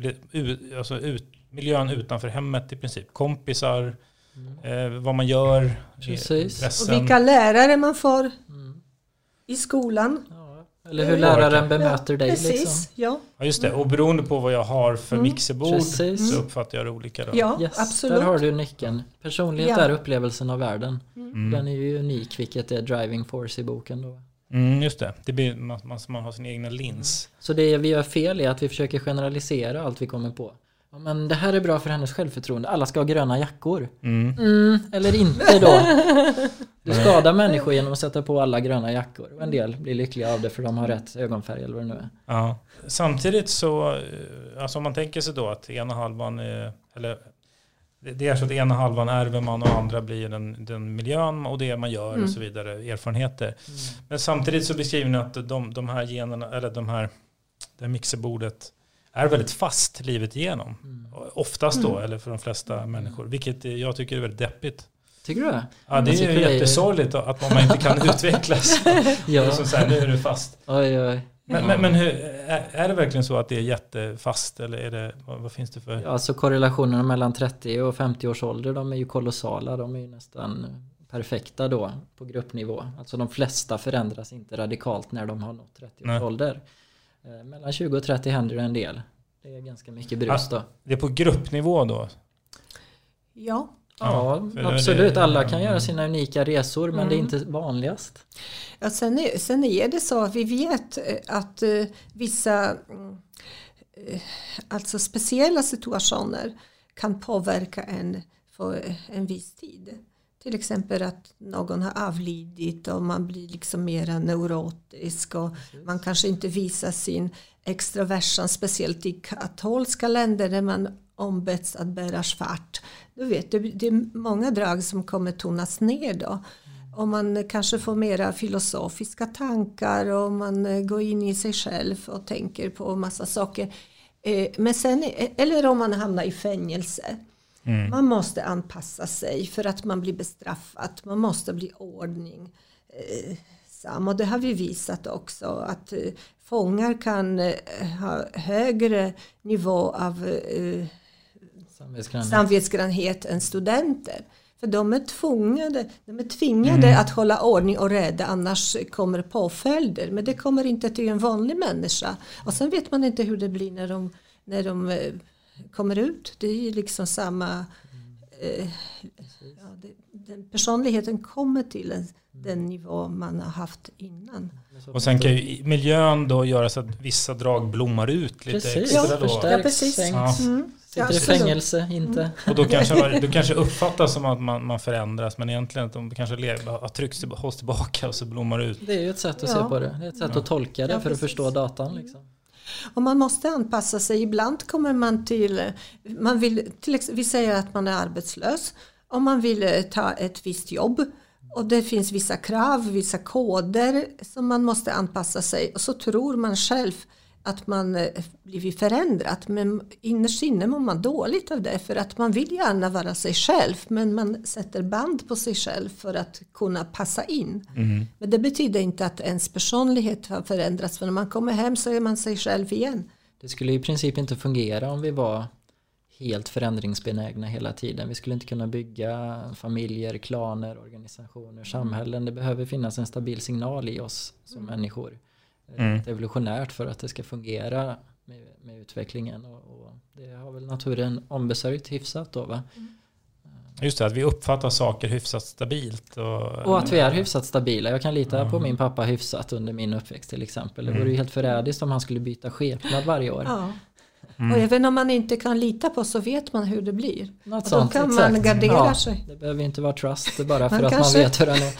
miljön utanför hemmet i princip. Kompisar, vad man gör, och vilka lärare man får i skolan. Eller hur läraren bemöter dig. Precis, liksom. ja. Ja, just det. Och beroende på vad jag har för mixerbord så uppfattar jag det olika. Då. Ja, absolut. Där har du nyckeln. Personlighet är upplevelsen av världen. Den är ju unik, vilket är driving force i boken då. Just det. Det blir man har sin egna lins. Så det vi gör fel är att vi försöker generalisera allt vi kommer på. Ja, men det här är bra för hennes självförtroende. Alla ska ha gröna jackor. Eller inte då. Du skadar människor genom att sätta på alla gröna jackor. Och en del blir lyckliga av det för de har rätt ögonfärg eller vad det nu är. Ja. Samtidigt så, alltså om man tänker sig då att ena halvan eller det är så att ena halvan ärver man och andra blir den miljön och det man gör och så vidare, erfarenheter. Men samtidigt så beskriver ni att de här generna, eller det här mixerbordet är väldigt fast livet igenom. Oftast då, eller för de flesta människor. Vilket jag tycker är väldigt deppigt. Tycker du det? Ja, det är ju jättesorgligt att man inte kan utvecklas. Ja. Som så här, nu är du fast. Oj. Men hur, är det verkligen så att det är jättefast? Eller är det, vad finns det för? Ja, alltså korrelationerna mellan 30 och 50 års ålder, de är ju kolossala. De är ju nästan perfekta då på gruppnivå. Alltså de flesta förändras inte radikalt när de har nått 30 års ålder. Mellan 20 och 30 händer det en del. Det är ganska mycket brus då. Det är på gruppnivå då? Ja. Ja, absolut. Alla kan göra sina unika resor, men det är inte vanligast. Ja, sen är det så att vi vet att vissa alltså speciella situationer kan påverka en för en viss tid. Till exempel att någon har avlidit och man blir liksom mer neurotisk och man kanske inte visar sin extraversion, speciellt i katolska länder där man ombeds att bära svart. Du vet, det är många drag som kommer tonas ner då. Och man kanske får mera filosofiska tankar och man går in i sig själv och tänker på massa saker. Men sen, eller om man hamnar i fängelse. Man måste anpassa sig för att man blir bestraffad. Man måste bli ordning. Och det har vi visat också att fångar kan ha högre nivå av samvetsgrannhet än studenter. För de är tvingade att hålla ordning och reda, annars kommer påföljder. Men det kommer inte till en vanlig människa. Och sen vet man inte hur det blir när de kommer ut. Det är liksom samma... den personligheten kommer till den nivå man har haft innan. Och sen kan ju miljön då göra så att vissa drag blommar ut lite extra då. Ja, precis. Sitter i fängelse, inte. Och då kanske uppfattas som att man förändras, men egentligen att de kanske har hålls tillbaka och så blommar ut. Det är ju ett sätt att se på det. Det är ett sätt att tolka det för att förstå datan liksom. Och man måste anpassa sig. Ibland kommer man vi säger att man är arbetslös och man vill ta ett visst jobb. Och det finns vissa krav, vissa koder som man måste anpassa sig. Och så tror man själv att man blivit förändrat. Men innerst inne mår man dåligt av det. För att man vill gärna vara sig själv. Men man sätter band på sig själv för att kunna passa in. Men det betyder inte att ens personlighet har förändrats. För när man kommer hem så är man sig själv igen. Det skulle i princip inte fungera om vi var helt förändringsbenägna hela tiden. Vi skulle inte kunna bygga familjer, klaner, organisationer, samhällen. Det behöver finnas en stabil signal i oss som människor. Evolutionärt för att det ska fungera med utvecklingen. Och det har väl naturen ombesörjt hyfsat då, va? Just det, att vi uppfattar saker hyfsat stabilt. Och att vi är hyfsat stabila. Jag kan lita på min pappa hyfsat under min uppväxt till exempel. Det vore ju helt förrädiskt om han skulle byta skepnad varje år. Och även om man inte kan lita på så vet man hur det blir. Något och sånt, då kan exakt. man gardera Ja, sig. Det behöver inte vara trust bara för Man att kanske- man vet hur den är.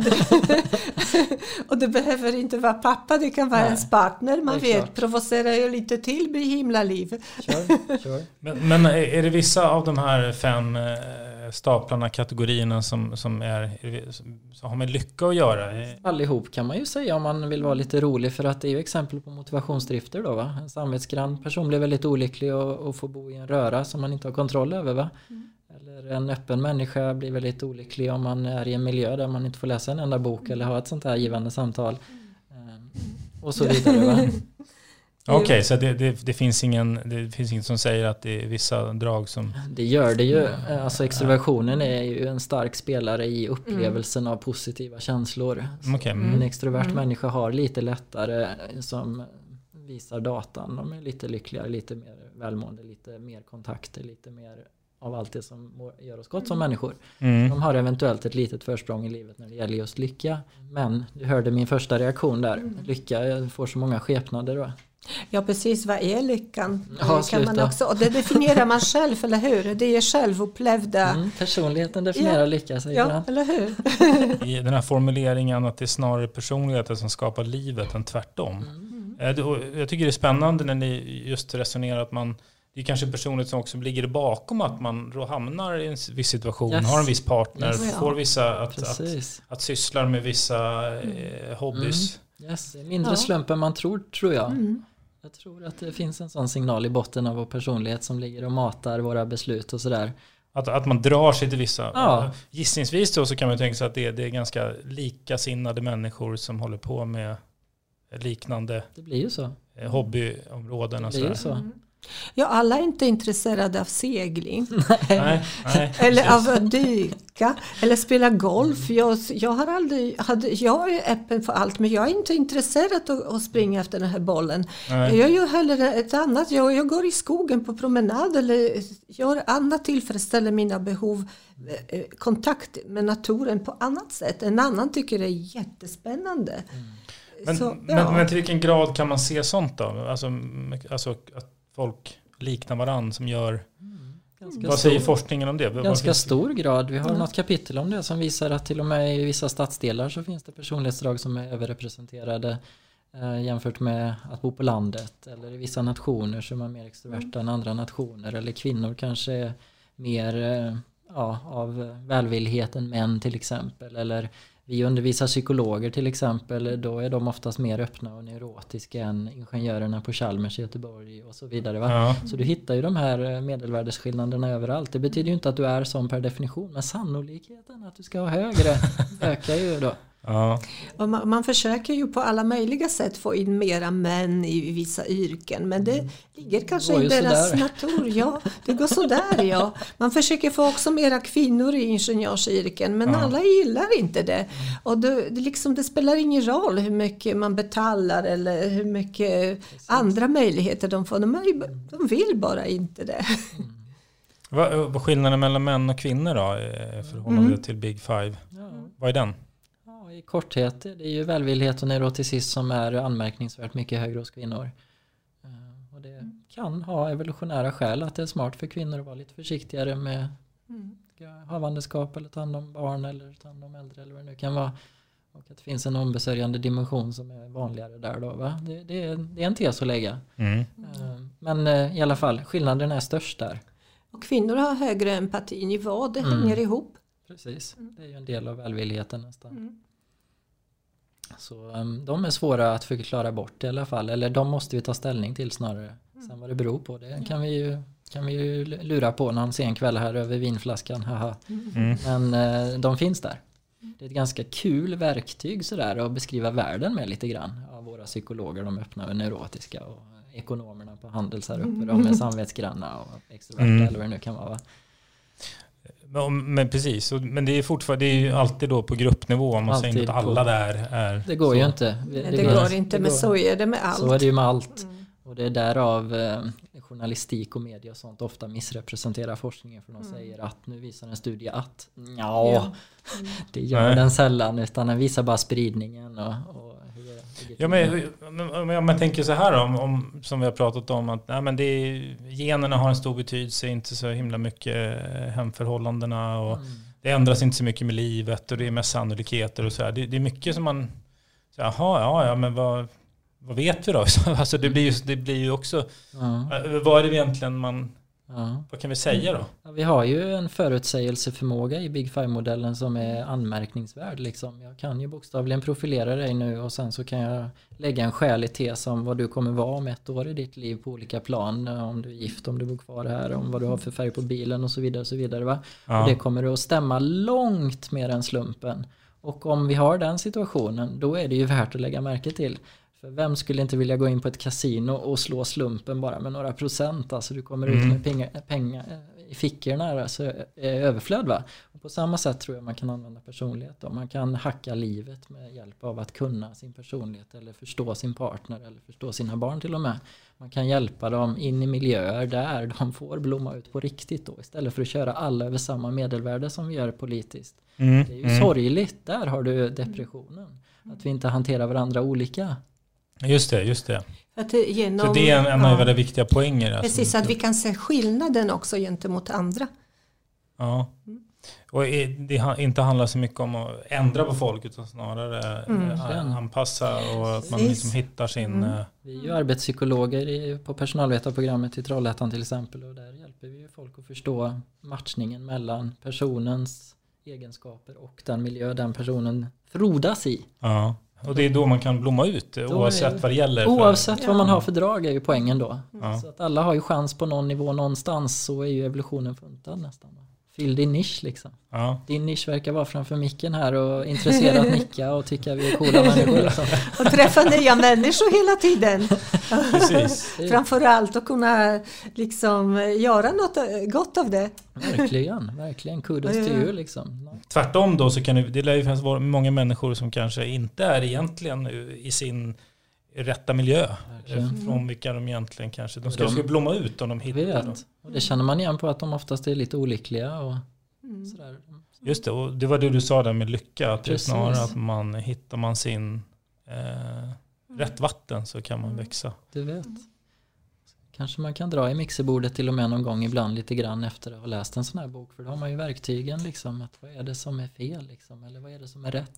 Och det behöver inte vara pappa, det kan vara Nej, ens partner. Man det är vet, klart. provocerar ju lite till, blir himla liv. Sure. Men är det vissa av de här 5 staplarna, kategorierna som har med lycka att göra? Allihop kan man ju säga om man vill vara lite rolig, för att det är ju exempel på motivationsdrifter då, va? En samvetsgrann person blir väldigt olycklig och får bo i en röra som man inte har kontroll över, va? Eller en öppen människa blir väldigt olycklig om man är i en miljö där man inte får läsa en enda bok eller ha ett sånt här givande samtal. Och så vidare, va? Okej, så det finns inget som säger att det är vissa drag som... Det gör det ju. Alltså extroversionen är ju en stark spelare i upplevelsen av positiva känslor. Okay. En extrovert människa har lite lättare, som visar datan. De är lite lyckligare, lite mer välmående, lite mer kontakter, lite mer av allt det som gör oss gott som människor. De har eventuellt ett litet försprång i livet när det gäller just lycka. Men du hörde min första reaktion där. Lycka, jag får så många skepnader då. Ja, precis. Vad är lyckan? Ja, kan man också, och det definierar man själv, eller hur? Det är självupplevda... Personligheten definierar lycka, säger han. Ja, eller hur? I den här formuleringen att det är snarare personligheten som skapar livet än tvärtom. Jag tycker det är spännande när ni just resonerar att det är kanske personligt som också ligger bakom att man då hamnar i en viss situation, har en viss partner, får vissa att syssla med vissa hobbys. Yes, mindre slump än man tror jag. Jag tror att det finns en sån signal i botten av vår personlighet som ligger och matar våra beslut och sådär. Att man drar sig till vissa. Gissningsvis då så kan man tänka sig att det är ganska likasinnade människor som håller på med liknande det blir ju så. Hobbyområden. Det blir ju så. Ja, alla är inte intresserade av segling. Nej, eller av att dyka. Eller spela golf. Jag är öppen för allt, men jag är inte intresserad att springa efter den här bollen. Nej. Jag gör hellre ett annat. Jag går i skogen på promenad eller gör annat, tillfredsställer mina behov. Kontakt med naturen på annat sätt. En annan tycker det är jättespännande. Men till vilken grad kan man se sånt då? Alltså att folk liknar varandra som gör... Vad säger forskningen om det? Ganska stor grad. Vi har något kapitel om det som visar att till och med i vissa stadsdelar så finns det personlighetsdrag som är överrepresenterade jämfört med att bo på landet. Eller i vissa nationer som är mer extroverta än andra nationer. Eller kvinnor kanske är mer av välvillighet än män till exempel. Eller vi undervisar psykologer till exempel, då är de oftast mer öppna och neurotiska än ingenjörerna på Chalmers i Göteborg och så vidare. Va? Ja. Så du hittar ju de här medelvärdesskillnaderna överallt. Det betyder ju inte att du är som per definition, men sannolikheten att du ska ha högre ökar ju då. Ja. Och man försöker ju på alla möjliga sätt få in mera män i vissa yrken, men det ligger kanske i deras natur. Ja, det går sådär, ja. Man försöker få också mera kvinnor i ingenjörsyrken, men alla gillar inte det. Och det spelar ingen roll hur mycket man betalar eller hur mycket andra möjligheter de får. De vill bara inte det. Vad är skillnaden mellan män och kvinnor då i förhållande till Big Five? Ja. Vad är den? I korthet, det är ju välvillighet och neuroticism som är anmärkningsvärt mycket högre hos kvinnor. Och det kan ha evolutionära skäl att det är smart för kvinnor att vara lite försiktigare med havandeskap eller ta hand om barn eller ta hand om äldre eller vad det nu kan vara. Och att det finns en ombesörjande dimension som är vanligare där då, va? Det är en tes att lägga. Men i alla fall, skillnaden är störst där. Och kvinnor har högre empatinivå, det hänger ihop. Precis, det är ju en del av välvilligheten nästan. Så de är svåra att förklara bort i alla fall. Eller de måste vi ta ställning till snarare. Sen vad det beror på, det kan vi ju lura på någon sen kväll här över vinflaskan. Haha. Men de finns där. Det är ett ganska kul verktyg sådär att beskriva världen med lite grann. Av våra psykologer, de öppna och neurotiska. Och ekonomerna på Handels här uppe, de är samvetsgranna och extroverta eller vad det nu kan vara, va? Men precis, men det är fortfarande, det är ju alltid då på gruppnivå. Man säger inte att alla där är... Det går så. Ju inte. Det går inte, men så är det med allt. Så är det ju med allt. Och det är därav journalistik och media och sånt ofta missrepresenterar forskningen, för de säger att nu visar en studie att det gör den sällan, utan den visar bara spridningen och hur Ja, men om man tänker så här om som vi har pratat om att men generna har en stor betydelse, inte så himla mycket hemförhållandena och det ändras inte så mycket med livet och det är mest sannolikheter och så här. Det är mycket som man men vad vet vi då? Alltså det blir ju också vad är det egentligen vad kan vi säga då? Ja, vi har ju en förutsägelseförmåga i Big Five-modellen som är anmärkningsvärd. Liksom. Jag kan ju bokstavligen profilera dig nu och sen så kan jag lägga en skälig tes om vad du kommer vara om 1 år i ditt liv på olika plan. Om du är gift, om du bor kvar här, om vad du har för färg på bilen och så vidare. Och så vidare va? Ja. Och det kommer att stämma långt mer än slumpen. Och om vi har den situationen, då är det ju värt att lägga märke till. För vem skulle inte vilja gå in på ett kasino och slå slumpen bara med några procent? Alltså du kommer ut med pengar i fickorna, alltså överflöd va? Och på samma sätt tror jag man kan använda personlighet då. Man kan hacka livet med hjälp av att kunna sin personlighet eller förstå sin partner eller förstå sina barn till och med. Man kan hjälpa dem in i miljöer där de får blomma ut på riktigt då, istället för att köra alla över samma medelvärde som vi gör politiskt. Det är ju sorgligt, där har du depressionen. Att vi inte hanterar varandra olika. Just det. Så det är en av de viktiga poänger. Precis, att vi kan se skillnaden också gentemot andra. Ja. Och det inte handlar så mycket om att ändra på folk utan snarare anpassa och att man liksom hittar sin... Vi är ju arbetspsykologer på personalvetarprogrammet i Trollhättan till exempel och där hjälper vi ju folk att förstå matchningen mellan personens egenskaper och den miljö den personen frodas i. Ja. Och det är då man kan blomma ut oavsett vad det gäller. Oavsett vad man har för drag är ju poängen då. Så att alla har ju chans på någon nivå någonstans, så är ju evolutionen funtad nästan. Fyll din nisch liksom. Ja. Din nisch verkar vara framför micken här och intresserad nicka och tycka vi är coola människor. Liksom. Och träffa nya människor hela tiden. Precis. Framförallt att kunna liksom göra något gott av det. Verkligen. Kudos till er liksom. Tvärtom då så kan det lär ju finnas många människor som kanske inte är egentligen i sin rätta miljö. Från vilka de egentligen kanske... De ska blomma ut om de hittar dem. Och det känner man igen på att de oftast är lite olyckliga och sådär. Just det, och det var det du sa där med lycka. Att det är snarare att hittar man sin rätt vatten så kan man växa. Du vet. Kanske man kan dra i mixerbordet till och med någon gång ibland lite grann efter att ha läst en sån här bok. För då har man ju verktygen liksom. Att vad är det som är fel liksom? Eller vad är det som är rätt?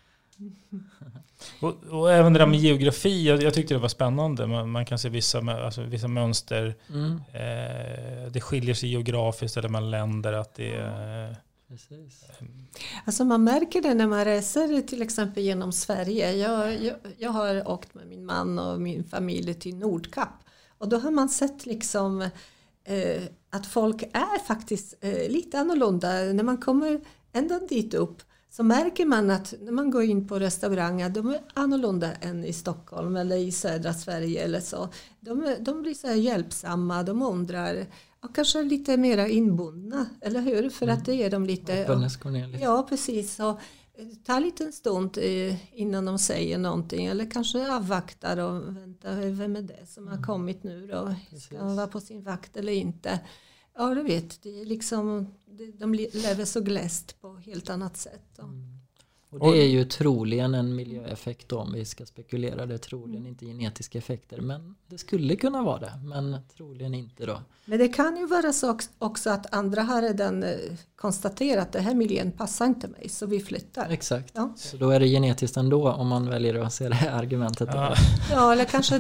Och även det där med geografi, jag tyckte det var spännande. Man kan se vissa mönster. Det skiljer sig geografiskt eller mellan länder. Att det är, precis. Alltså man märker det när man reser till exempel genom Sverige. Jag har åkt med min man och min familj till Nordkap. Och då har man sett liksom att folk är faktiskt lite annorlunda. När man kommer ända dit upp så märker man att när man går in på restauranger, de är annorlunda än i Stockholm eller i södra Sverige eller så. De blir så här hjälpsamma, de undrar och kanske lite mer inbundna, eller hur? För att det är de lite... Ja, precis. Så ta lite en stund innan de säger någonting eller kanske avvaktar och väntar, vem är det som har kommit nu då? Ska han vara på sin vakt eller inte? Ja, du vet, det är liksom, de lever så gläst på helt annat sätt. Och det är ju troligen en miljöeffekt om vi ska spekulera. Det är troligen inte genetiska effekter, men det skulle kunna vara det, men troligen inte då. Men det kan ju vara så också att andra har redan konstaterat att det här miljön passar inte mig, så vi flyttar. Exakt, ja. Så då är det genetiskt ändå om man väljer att se det här argumentet. Ja, eller kanske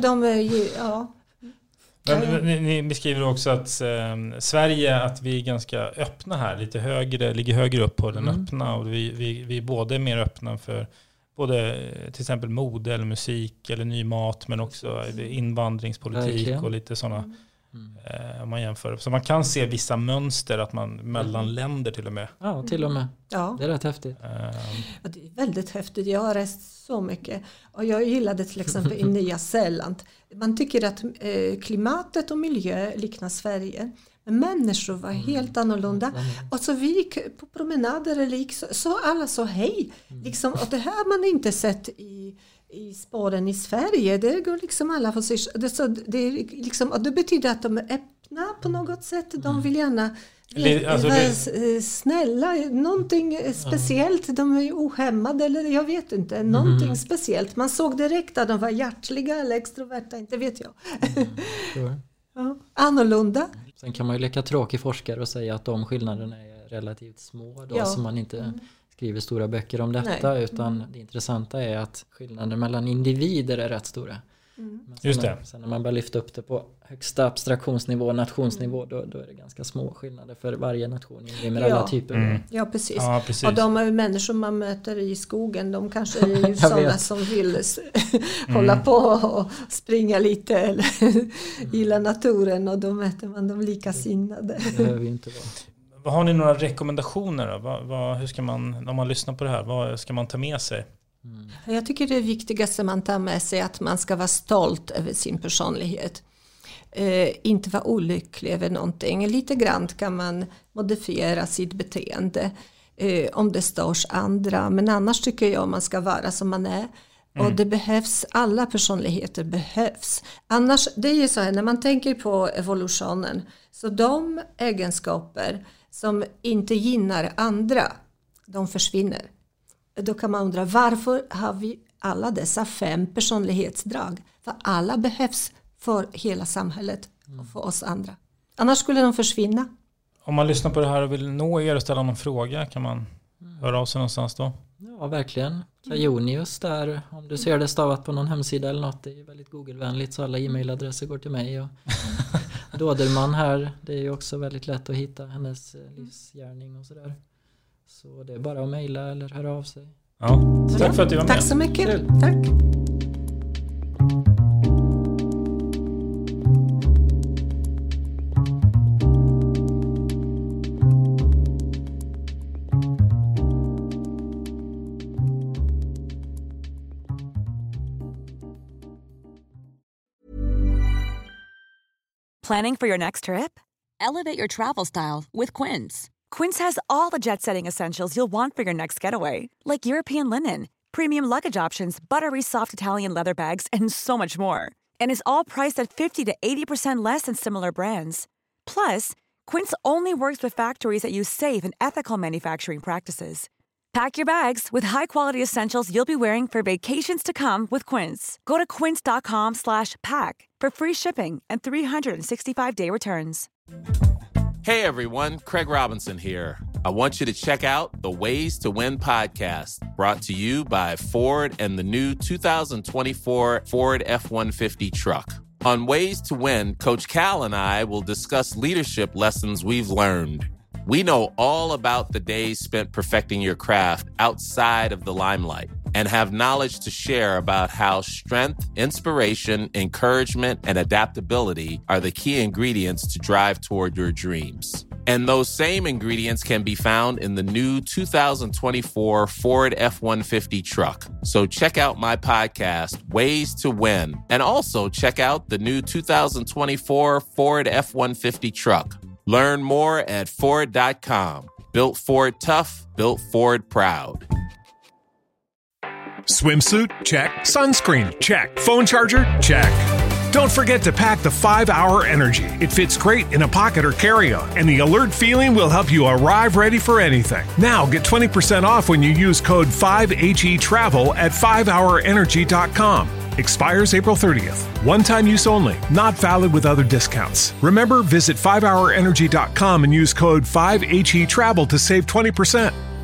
Men ni beskriver också att Sverige, att vi är ganska öppna här, lite högre, ligger högre upp på den öppna, och vi både är mer öppna för både till exempel mode eller musik eller ny mat, men också invandringspolitik och lite sådana om man jämför. Så man kan se vissa mönster att man mellan länder till och med. Ja, till och med. Ja. Det är rätt häftigt. Det är väldigt häftigt. Jag har rest så mycket. Och jag gillade till exempel i Nya Zeeland. Man tycker att klimatet och miljö liknar Sverige. Men människor var helt annorlunda. Och så vi gick på promenader liksom, så alla sa hej. Liksom, och det här har man inte sett i spåren i Sverige. Det går liksom alla för sig. Det betyder att de är Nej, på något sätt. De vill gärna vara snälla. Någonting speciellt. De är ju ohämmade eller jag vet inte. Någonting speciellt. Man såg direkt att de var hjärtliga eller extroverta. Inte vet jag. Ja, annorlunda. Sen kan man ju leka tråkig forskare och säga att de skillnaderna är relativt små. Då, så man inte skriver stora böcker om detta. Nej. Utan det intressanta är att skillnader mellan individer är rätt stora. Just det. Sen när man börjar lyfta upp det på högsta abstraktionsnivå, nationsnivå, då är det ganska små skillnader för varje nation med alla typer. Ja, precis. Och de människor man möter i skogen, de kanske är ju sådana som vill hålla på och springa lite eller gilla naturen, och då möter man de likasinnade. Det behöver ju inte vara. Har ni några rekommendationer då? Hur ska man, om man lyssnar på det här, vad ska man ta med sig? Jag tycker det viktigaste man tar med sig är att man ska vara stolt över sin personlighet. Inte vara olycklig över någonting. Lite grann kan man modifiera sitt beteende om det störs andra. Men annars tycker jag man ska vara som man är. Och det behövs, alla personligheter behövs. Annars, det är ju så här, när man tänker på evolutionen. Så de egenskaper som inte gynnar andra, de försvinner. Då kan man undra, varför har vi alla dessa 5 personlighetsdrag? För alla behövs för hela samhället och för oss andra. Annars skulle de försvinna. Om man lyssnar på det här och vill nå er och ställa någon fråga, kan man höra av sig någonstans då? Ja, verkligen. Kajonius där, om du ser det stavat på någon hemsida eller något, det är väldigt Google-vänligt så alla e-mailadresser går till mig. Och Dåderman här, det är ju också väldigt lätt att hitta hennes livsgärning och sådär. Så det är bara att mejla eller höra av sig. Ja, tack för att du var med. Tack så mycket. Kul. Tack. Planning for your next trip? Elevate your travel style with Quince. Quince has all the jet-setting essentials you'll want for your next getaway, like European linen, premium luggage options, buttery soft Italian leather bags, and so much more. And is all priced at 50 to 80% less than similar brands. Plus, Quince only works with factories that use safe and ethical manufacturing practices. Pack your bags with high-quality essentials you'll be wearing for vacations to come with Quince. Go to quince.com/pack for free shipping and 365-day returns. Hey everyone, Craig Robinson here. I want you to check out the Ways to Win podcast, brought to you by Ford and the new 2024 Ford F-150 truck. On Ways to Win, Coach Cal and I will discuss leadership lessons we've learned. We know all about the days spent perfecting your craft outside of the limelight and have knowledge to share about how strength, inspiration, encouragement, and adaptability are the key ingredients to drive toward your dreams. And those same ingredients can be found in the new 2024 Ford F-150 truck. So check out my podcast, Ways to Win, and also check out the new 2024 Ford F-150 truck. Learn more at Ford.com. Built Ford tough, built Ford proud. Swimsuit? Check. Sunscreen? Check. Phone charger? Check. Don't forget to pack the 5-Hour Energy. It fits great in a pocket or carry-on, and the alert feeling will help you arrive ready for anything. Now get 20% off when you use code 5HETRAVEL at 5hourenergy.com. Expires April 30th. One-time use only. Not valid with other discounts. Remember, visit 5hourenergy.com and use code 5HETRAVEL to save 20%.